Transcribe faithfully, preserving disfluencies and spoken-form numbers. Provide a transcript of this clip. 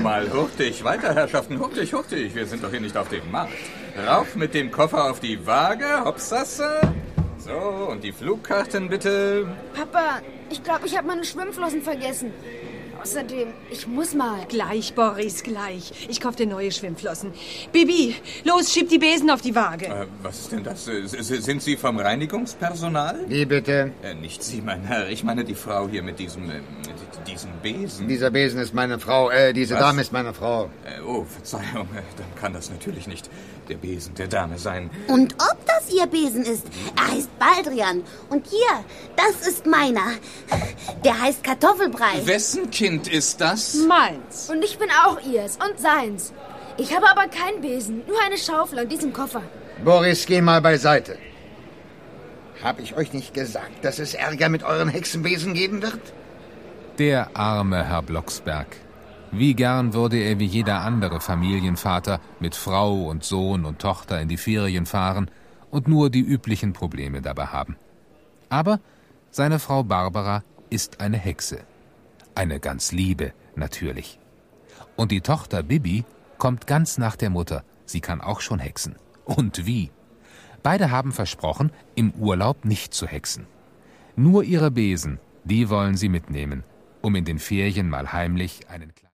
mal hurtig, weiter, Herrschaften, hurtig, hurtig. Wir sind doch hier nicht auf dem Markt. Rauf mit dem Koffer auf die Waage, hopsasse. So, und die Flugkarten bitte. Papa, ich glaube, ich habe meine Schwimmflossen vergessen. Außerdem, ich muss mal. Gleich, Boris, gleich. Ich kauf dir neue Schwimmflossen. Bibi, los, schieb die Besen auf die Waage. Äh, was ist denn das? S- Sind Sie vom Reinigungspersonal? Wie bitte? Äh, nicht Sie, mein Herr. Ich meine die Frau hier mit diesem, äh, mit diesem Besen. Dieser Besen ist meine Frau, äh, diese Was? Dame ist meine Frau. Äh, oh, Verzeihung. Äh, Dann kann das natürlich nicht der Besen der Dame sein. Und ob das Ihr Besen ist? Er heißt Baldrian. Und hier, das ist meiner. Der heißt Kartoffelbrei. Wessen Kind ist das? Meins. Und ich bin auch ihrs und seins. Ich habe aber keinen Besen, nur eine Schaufel und diesem Koffer. Boris, geh mal beiseite. Hab ich euch nicht gesagt, dass es Ärger mit euren Hexenbesen geben wird? Der arme Herr Blocksberg. Wie gern würde er wie jeder andere Familienvater mit Frau und Sohn und Tochter in die Ferien fahren und nur die üblichen Probleme dabei haben. Aber seine Frau Barbara ist eine Hexe. Eine ganz liebe, natürlich. Und die Tochter Bibi kommt ganz nach der Mutter. Sie kann auch schon hexen. Und wie? Beide haben versprochen, im Urlaub nicht zu hexen. Nur ihre Besen, die wollen sie mitnehmen, um in den Ferien mal heimlich einen kleinen